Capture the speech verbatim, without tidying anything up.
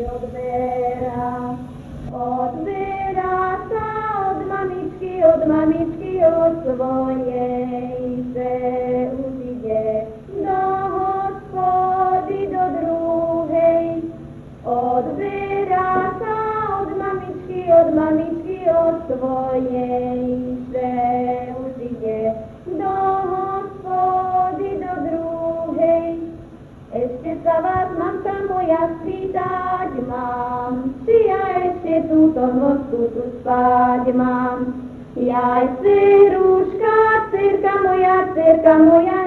odberá. Odberá sa od mamičky, od mamičky, od svojej, že už ide do hospody, do druhej. Odberá sa od mamičky, od mamičky, od svojej, že už ide do hospody, do druhej. Ešte sa vás, mamka moja, spýtať mám, či ja ešte túto nočku tu spať mám. Jaj, dceruška, dcerka moja, dcerka moja,